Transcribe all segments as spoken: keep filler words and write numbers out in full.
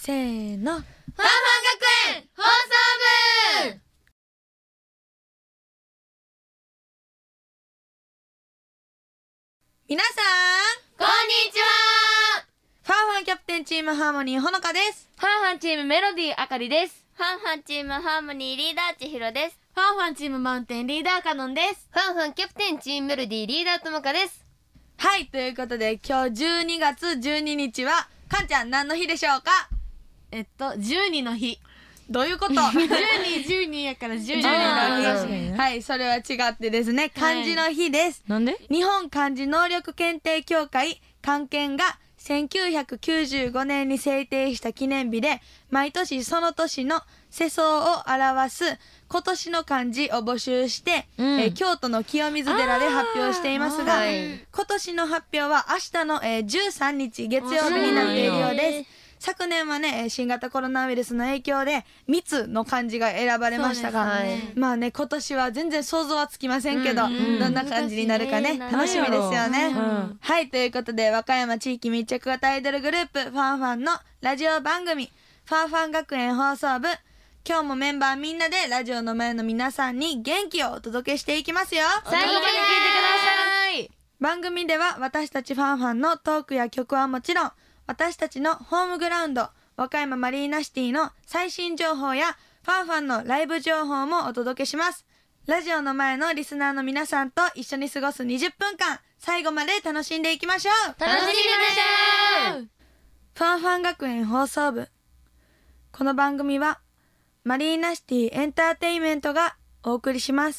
せーの、ファンファン学園放送部。 皆さんこんにちは。 ファンファンキャプテンチームハーモニーほのかです。 ファンファンチームメロディーあかりです。 ファンファンチームハーモニーリーダーちひろです。 ファンファンチームマウンテンリーダーカノンです。 ファンファンキャプテンチームメロディーリーダーともかです。 はい、ということで今日じゅうにがつじゅうににちはかんちゃん何の日でしょうか？ えっとじゅうにの日。 どういうこと？ じゅうに、じゅうにやからじゅうにの日。 はい、それは違ってですね、漢字の日です。 なんで？ 日本漢字能力検定協会漢検がせんきゅうひゃくきゅうじゅうごねんに制定した記念日で、毎年その年の世相を表す今年の漢字を募集して、うん、えー、京都の清水寺で発表していますが、今年の発表は明日の、えー、じゅうさんにち月曜日になっているようです。昨年はね、新型コロナウイルスの影響で密の漢字が選ばれましたが、ね、まあね、今年は全然想像はつきませんけど、うんうん、どんな感じになるかね、楽しみですよね、うん、はい、ということで和歌山地域密着型アイドルグループファンファンのラジオ番組ファンファン学園放送部、今日もメンバーみんなでラジオの前の皆さんに元気をお届けしていきますよ。 最後まで聞いてください。 番組では私たちファンファンのトークや曲はもちろん、私たちのホームグラウンド和歌山マリーナシティの最新情報やファンファンのライブ情報もお届けします。ラジオの前のリスナーの皆さんと一緒に過ごすにじゅっぷんかん、最後まで楽しんでいきましょう。 楽しんでいきましょう。 ファンファン学園放送部、この番組はマリーナシティエンターテインメントがお送りします。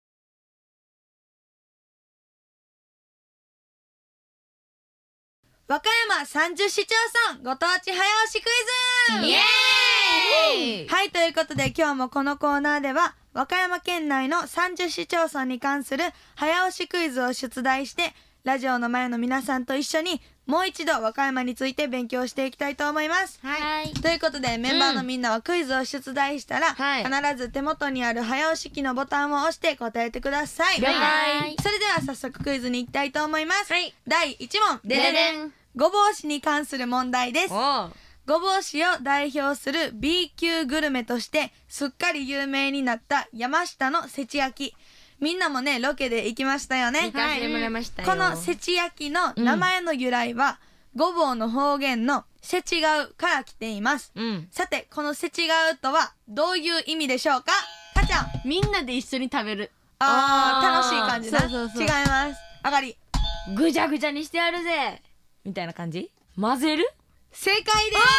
和歌山さんじゅう市町村ご当地早押しクイズ、 イエーイ。 はい、ということで今日もこのコーナーでは和歌山県内のさんじゅう市町村に関する早押しクイズを出題して、ラジオの前の皆さんと一緒にもう一度和歌山について勉強していきたいと思います。 はい、 ということでメンバーのみんなはクイズを出題したら、 はい、 必ず手元にある早押し機のボタンを押して答えてください。 はい、 それでは早速クイズに行きたいと思います。 はい、 だいいち問、 でででん、 ごぼうしに関する問題です。ごぼうしを代表する B 級グルメとしてすっかり有名になった山下のせち焼き、みんなもねロケで行きましたよね。 行かせてもらいましたよ。 このせち焼きの名前の由来は、うん、ごぼうの方言のせちがうから来ています、うん、さてこのせちがうとはどういう意味でしょうか？かちゃん。 みんなで一緒に食べる。 あー、楽しい感じな。 そうそうそう、 違います。あがり。 ぐちゃぐちゃにしてやるぜみたいな感じ。混ぜる。 正解です。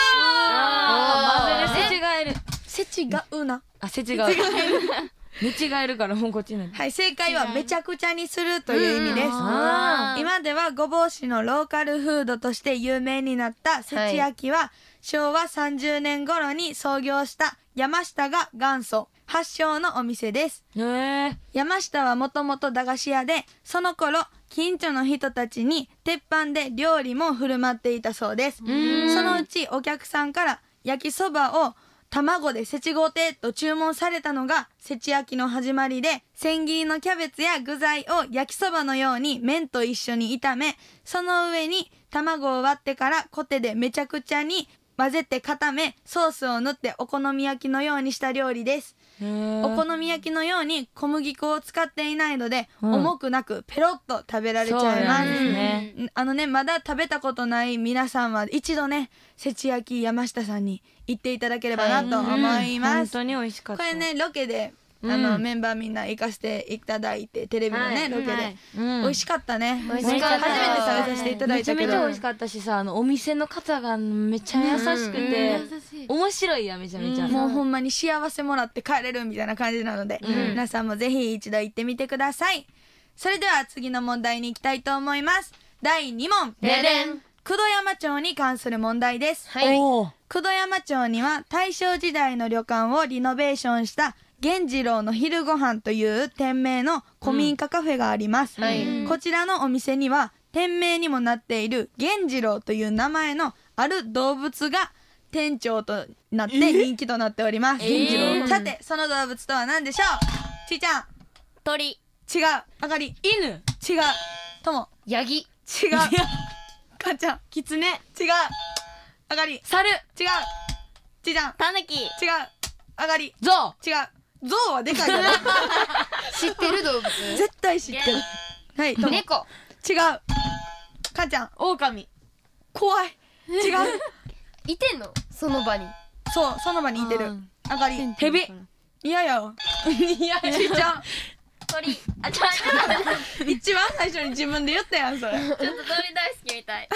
あー、混ぜる、せちがえる。 せちがうな、 あ、せちがう見違えるからもうこっちになる。 はい、正解はめちゃくちゃにするという意味です。今ではごぼうしのローカルフードとして有名になったせち焼きは、はい、しょうわさんじゅうねん頃に創業した山下が元祖発祥のお店です。 へー。 山下はもともと駄菓子屋で、その頃近所の人たちに鉄板で料理も振る舞っていたそうです。そのうちお客さんから焼きそばを卵でせちごてと注文されたのがせち焼きの始まりで、千切りのキャベツや具材を焼きそばのように麺と一緒に炒め、その上に卵を割ってからコテでめちゃくちゃに混ぜて固め、ソースを塗ってお好み焼きのようにした料理です。お好み焼きのように小麦粉を使っていないので、うん、重くなくペロッと食べられちゃいます。ね、あのね、まだ食べたことない皆さんは一度ね、せち焼き山下さんに行っていただければなと思います。 はい、うん、本当に美味しかった。 これね、ロケであの、うん、メンバーみんな行かせていただいて、テレビのね、はい、ロケで、はい、うん、美味しかったね。 美味しかった。 初めて食べさせていただいたけど、 めちゃめちゃ美味しかったしさ、あのお店の方がめちゃ優しくて、うん、面白いや、めちゃめちゃ、 うん、もうほんまに幸せもらって帰れるみたいな感じなので、うん、皆さんもぜひ一度行ってみてください。それでは次の問題に行きたいと思います。だいに問、 ででん、 九度山町に関する問題です。 はい、 九度山町には大正時代の旅館をリノベーションした源次郎の昼ご飯という店名の古民家カフェがあります、うん、はい、こちらのお店には店名にもなっている源次郎という名前のある動物が店長となって人気となっております、えー、さてその動物とは何でしょう？ちーちゃん。 鳥。 違う。あがり。 犬。 違う。とも。 ヤギ。 違う。かんちゃん。 キツネ。 違う。 上がり。 猿。 違う。ちーちゃん。 たぬき。 違う。上がり。 ゾ違う。ゾウはでかいから。 知ってる動物。 絶対知ってる。はい、とも。違う。 猫。 かんちゃん。 ウ。狼。 怖い。違う。 いてんのその場に。 そう、その場にいてる。上がり。 ヘビ。 いやや。いや、ちーちゃん。 鳥。あ、ちょ、ちょっと、 一番最初に自分で言ったやん、それ。違う。 ちょっと鳥大好きみたい。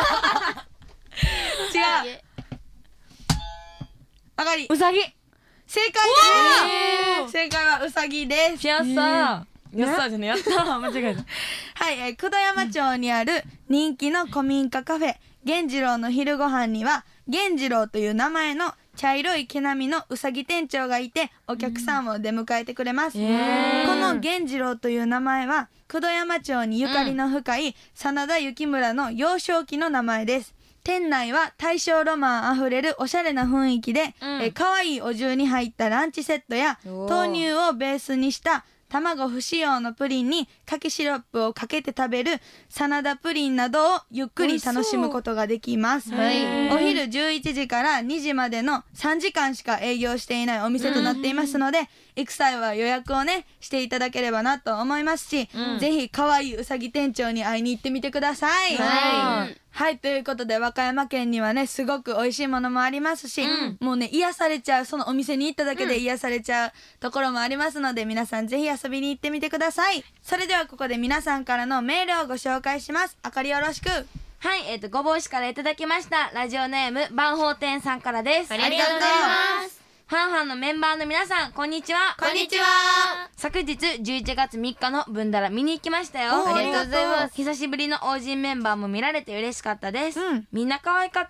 上がり。 ウサギ。 正解です。正解はウサギです。 やったー。やったーじゃね、やったー。間違えた。 はい、えー、九度山町にある人気の古民家カフェ源次郎の昼ご飯には源次郎という名前の茶色い毛並みのうさぎ店長がいてお客さんを出迎えてくれます、 うんへーこの源次郎という名前は九度山町にゆかりの深い真田幸村の幼少期の名前です。店内は大正ロマンあふれるおしゃれな雰囲気で、 うんえー、かわいいお重に入ったランチセットやおー豆乳をベースにした卵不使用のプリンに柿シロップをかけて食べる真田プリンなどをゆっくり楽しむことができます。 はいお昼じゅういちじからにじまでのさんじかんしか営業していないお店となっていますので、行く際は予約をねしていただければなと思いますし、 うんぜひ可愛いうさぎ店長に会いに行ってみてください。 ははい、ということで和歌山県にはねすごく美味しいものもありますし、 うんもうね癒されちゃう、そのお店に行っただけで癒されちゃうところもありますので、皆さんぜひ遊びに行ってみてください。それではここで皆さんからのメールをご紹介します。あかりよろしく。 はい、えっ、と、ごぼうしからいただきました。ラジオネーム、万宝店さんからです。 ありがとうございます。 ファンファンのメンバーの皆さん、こんにちは。 こんにちは。 昨日じゅういちがつみっかのブンダラ見に行きましたよ。 おーありがとうございます久しぶりの王人メンバーも見られて嬉しかったです。 うんみんな可愛かった。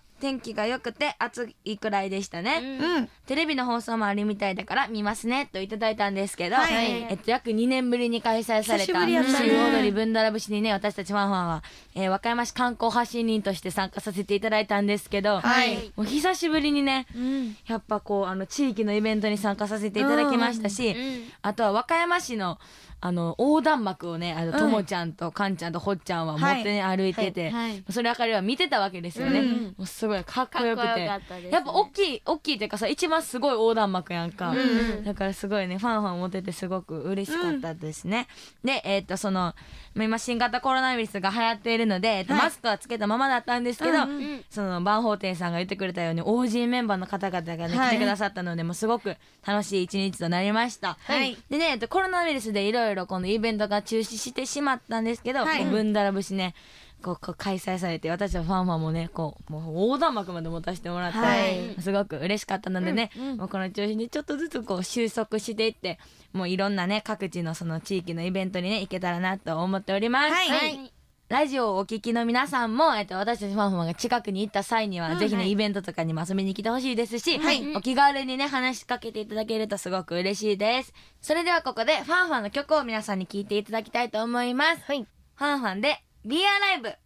天気が良くて暑いくらいでしたね。 うん。 テレビの放送もあるみたいだから見ますねといただいたんですけど、 はいえっと、約にねんぶりに開催され久したぶりやったね週踊りぶんだら節にね、私たちファンファンは、えー和歌山市観光発信人として参加させていただいたんですけど、 はいもう久しぶりにね、やっぱこうあの地域のイベントに参加させていただきましたし、 うんあとは和歌山市のあの横断幕をね、あのともちゃんとかんちゃんとほっちゃんは持ってね、歩いてて、 はいはいそれあかりは見てたわけですよね、 うんもうすごいかっこよくて、 かっこよかったですねやっぱ大きい大きいっていうかさ、一番すごい横断幕やんか、 んだからすごいねファンファン持っててすごく嬉しかったですね、でえっ、とその今新型コロナウイルスが流行っているので、えっとはいマスクはつけたままだったんですけど、 うんうんその万宝店さんが言ってくれたように王子メンバーの方々がね、 はい来てくださったのでもうすごく楽しい一日となりました、 はいでね、えっと、コロナウイルスでいろいろこのイベントが中止してしまったんですけど、 はいこうぶんだら節ねこうこう開催されて、私はファンファンもねこうもう横断幕まで持たせてもらって、 はいすごく嬉しかったのでね、もうこの調子にちょっとずつこう収束していって、もういろんなね各地のその地域のイベントにね行けたらなと思っております、 はいはいラジオをお聞きの皆さんも、えっと、私たちファンファンが近くに行った際には、ぜひね、 はいイベントとかにも遊びに来てほしいですし、 はいお気軽にね、話しかけていただけるとすごく嬉しいです。それではここで、ファンファンの曲を皆さんに聴いていただきたいと思います。 はいファンファンで、Be Alive! 楽し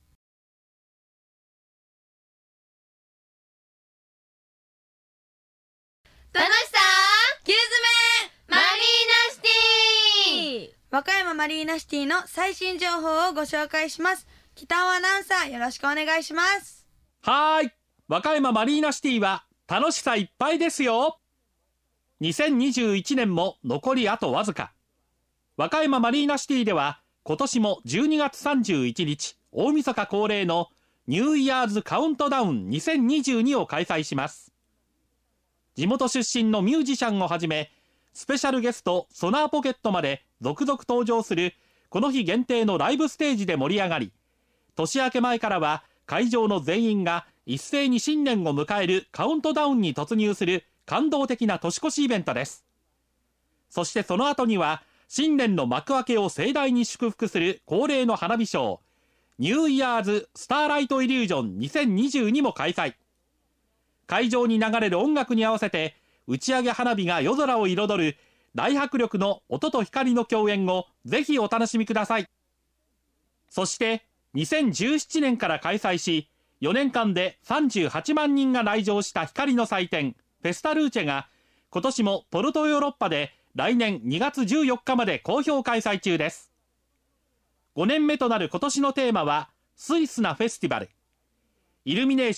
さキューズメマリーナシティ和歌山マリーナシティの最新情報をご紹介します。北尾アナウンサーよろしくお願いします。 はーい、和歌山マリーナシティは楽しさいっぱいですよ。にせんにじゅういちねんも残りあとわずか。和歌山マリーナシティでは今年もじゅうにがつさんじゅういちにち大晦日恒例のニューイヤーズカウントダウンにせんにじゅうにを開催します。地元出身のミュージシャンをはじめスペシャルゲストソナーポケットまで続々登場するこの日限定のライブステージで盛り上がり、年明け前からは会場の全員が一斉に新年を迎えるカウントダウンに突入する感動的な年越しイベントです。そしてその後には新年の幕開けを盛大に祝福する恒例の花火ショーニューイヤーズスターライトイリュージョンにせんにじゅうにも開催。会場に流れる音楽に合わせて打ち上げ花火が夜空を彩る大迫力の音と光の共演をぜひお楽しみください。そしてにせんじゅうななねんから開催しよねんかんでさんじゅうはちまんにんが来場した光の祭典フェスタルーチェが今年もポルトヨーロッパで来年にがつじゅうよっかまで好評開催中です。ごねんめとなる今年のテーマはスイスなフェスティバル。イルミネーション、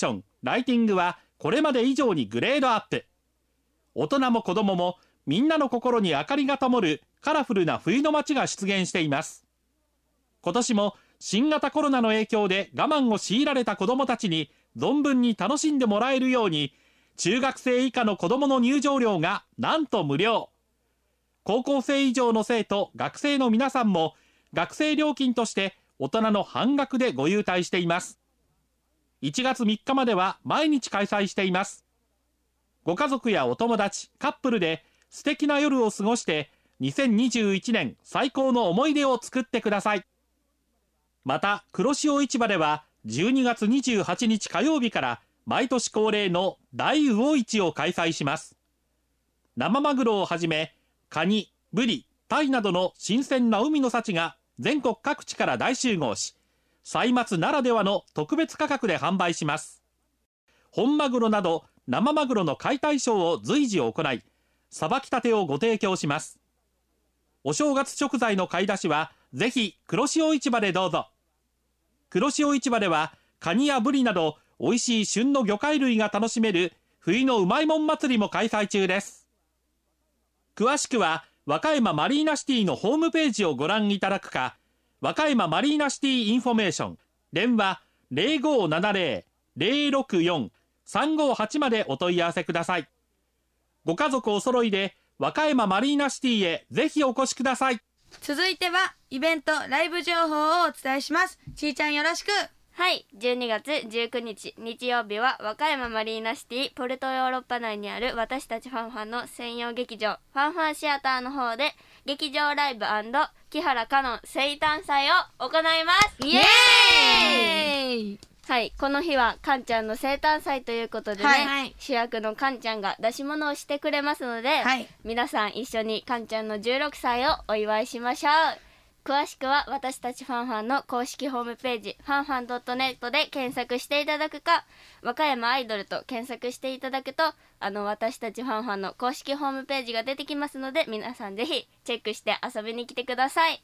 ライティングはこれまで以上にグレードアップ。大人も子供もみんなの心に明かりが灯るカラフルな冬の街が出現しています。今年も新型コロナの影響で我慢を強いられた子供たちに存分に楽しんでもらえるように、中学生以下の子供の入場料がなんと無料。高校生以上の生徒、学生の皆さんも学生料金として大人の半額でご優待しています。いちがつみっかまでは毎日開催しています。ご家族やお友達、カップルで素敵な夜を過ごしてにせんにじゅういちねん最高の思い出を作ってください。また黒潮市場ではじゅうにがつにじゅうはちにち火曜日から毎年恒例の大魚市を開催します。生マグロをはじめカニ、ブリ、タイなどの新鮮な海の幸が全国各地から大集合し、歳末ならではの特別価格で販売します。本マグロなど生マグロの解体ショーを随時行い、さばきたてをご提供します。お正月食材の買い出しはぜひ黒潮市場でどうぞ。黒潮市場ではカニやブリなど美味しい旬の魚介類が楽しめる冬のうまいもん祭りも開催中です。詳しくは和歌山マリーナシティのホームページをご覧いただくか、和歌山マリーナシティインフォメーション電話 ゼロごーななゼロ ゼロろくよん さんごはち までお問い合わせください。ご家族お揃いで和歌山マリーナシティへぜひお越しください。 続いてはイベントライブ情報をお伝えします。ちーちゃんよろしく。 はい、じゅうにがつじゅうくにち日曜日は和歌山マリーナシティポルトヨーロッパ内にある私たちファンファンの専用劇場ファンファンシアターの方で劇場ライブ&木原かのん生誕祭を行います。イエーイ。はい、この日はかんちゃんの生誕祭ということでね、はい、主役のかんちゃんが出し物をしてくれますので、はい、皆さん一緒にかんちゃんのじゅうろくさいをお祝いしましょう。詳しくは私たちファンファンの公式ホームページファンファン ドットネット で検索していただくか、和歌山アイドルと検索していただくとあの私たちファンファンの公式ホームページが出てきますので、皆さんぜひチェックして遊びに来てください。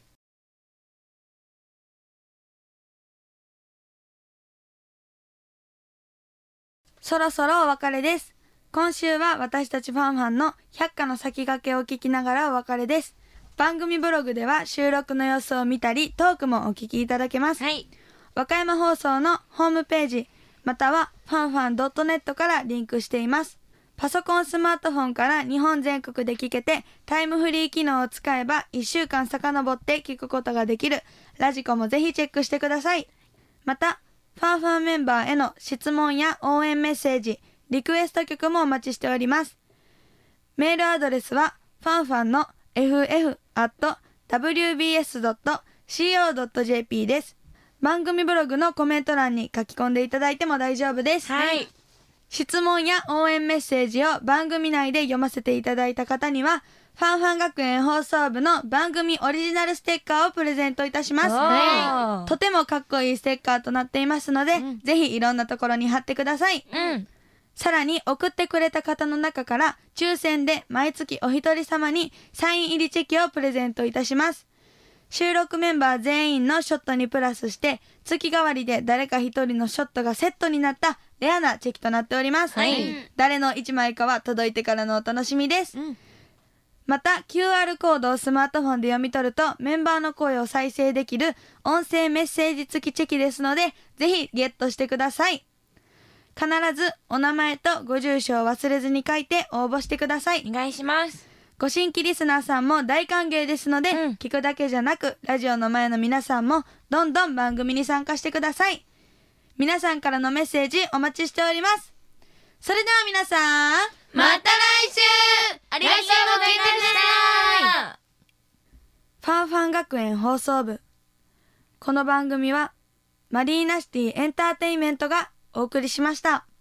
そろそろお別れです。今週は私たちファンファンの百花の先駆けを聞きながらお別れです。番組ブログでは収録の様子を見たりトークもお聞きいただけます、はい、和歌山放送のホームページまたはファンファン ドットネット からリンクしています。パソコンスマートフォンから日本全国で聞けてタイムフリー機能を使えばいっしゅうかん遡って聞くことができるラジコもぜひチェックしてください。またファンファンメンバーへの質問や応援メッセージリクエスト曲もお待ちしております。メールアドレスはファンファンのエフエフ アット ダブリュービーエス ドット シーオー ドット ジェーピー です。番組ブログのコメント欄に書き込んでいただいても大丈夫です。はい。質問や応援メッセージを番組内で読ませていただいた方にはファンファン学園放送部の番組オリジナルステッカーをプレゼントいたします。はい。とてもかっこいいステッカーとなっていますので、うん、ぜひいろんなところに貼ってください。うん。さらに送ってくれた方の中から抽選で毎月お一人様にサイン入りチェキをプレゼントいたします。収録メンバー全員のショットにプラスして月替わりで誰か一人のショットがセットになったレアなチェキとなっております、はい、誰のいちまいかは届いてからのお楽しみです、うん、また キューアール コードをスマートフォンで読み取るとメンバーの声を再生できる音声メッセージ付きチェキですのでぜひゲットしてください。必ずお名前とご住所を忘れずに書いて応募してください。 お願いします。 ご新規リスナーさんも大歓迎ですので、うん、聞くだけじゃなくラジオの前の皆さんもどんどん番組に参加してください。皆さんからのメッセージお待ちしております。それでは皆さんまた来週ありがとうございました。 ファンファン学園放送部、この番組はマリーナシティエンターテインメントがお送りしました。